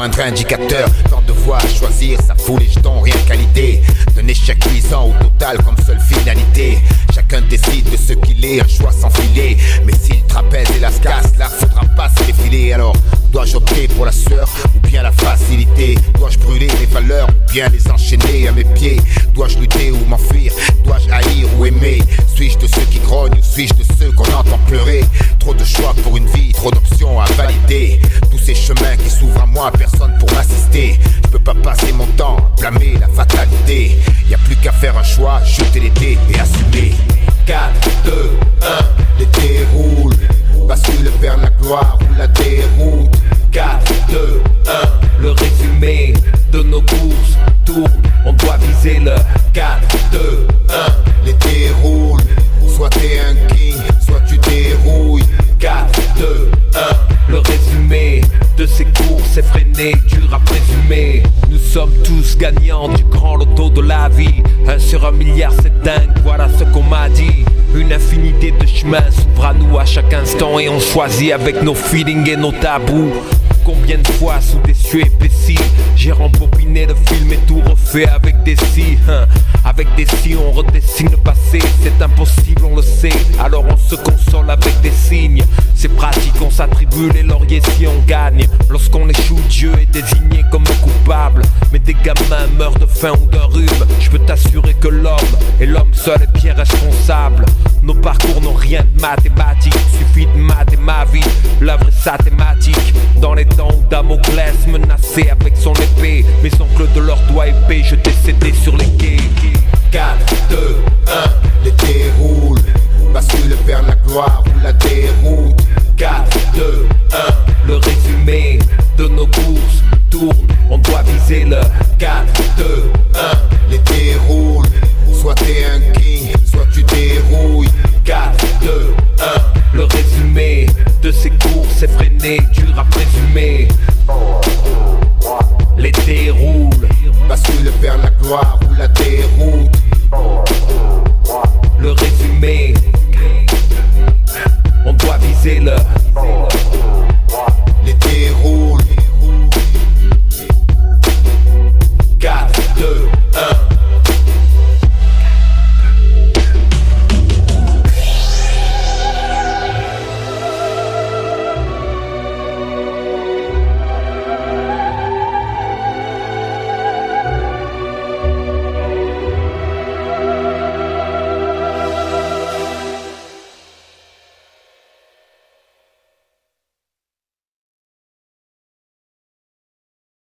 moindre indicateur. Tant de voies à choisir, ça fout les jetons, rien qu'à l'idée d'un échec cuisant au total comme seule finalité. Chacun décide de ce qu'il est, un choix sans filet. Mais si le trapèze et la casse, là faudra pas se défiler. Alors dois-je opter pour la sueur ou bien la facilité? Dois-je brûler mes valeurs ou bien les enchaîner à mes pieds? Dois-je lutter ou m'enfuir? Dois-je haïr ou aimer? Suis-je de ceux qui grognent ou suis-je de ceux qu'on entend pleurer? Trop de choix pour une vie, trop d'options à valider. Tous ces chemins qui s'ouvrent à moi, personne pour m'assister. Je peux pas passer mon temps à blâmer la fatalité. Y a plus qu'à faire un choix, jeter les dés et assumer. 4, 2, 1, les dés roulent. Bascule vers la gloire ou la déroute. 4, 2, 1, le résumé de nos courses tourne. On doit viser le 4, 2, 1, les dés roulent. Soit t'es un king, soit tu dérouilles. 4, 2, 1, le résumé de ces courses effrénées, dur à présumer. Nous sommes tous gagnants du grand loto de la vie. 1 sur 1 milliard c'est dingue, voilà ce qu'on m'a dit. Une infinité de chemins s'ouvrent à nous à chaque instant et on choisit avec nos feelings et nos tabous. Combien de fois sous des cieux épaissis j'ai rembobiné le film et tout refait avec des si. Avec des si on redessine le passé. C'est impossible on le sait, alors on se console avec des signes. C'est pratique, on s'attribue les lauriers si on gagne. Lorsqu'on échoue, Dieu est désigné comme coupable. Mais des gamins meurent de faim ou d'un rhume. Je peux t'assurer que l'homme et l'homme seul est bien responsable. Nos parcours n'ont rien de mathématique, suffit de maths et ma vie. L'œuvre est sa thématique. Dans les temps où Damoclès menaçait avec son épée, mes oncles de leurs doigts épais je décédé sur les quais. 4, 2, 1, les dés roulent. Bascule vers la gloire ou la déroute. 4, 2, 1, le résumé de nos courses tourne. On doit viser le 4, 2, 1, les dés roulent. Soit t'es un king, soit tu dérouilles. 4, 2, 1, le résumé de ces courses effrénées, dur à présumer. Les dés roulent. Bascule vers la gloire ou la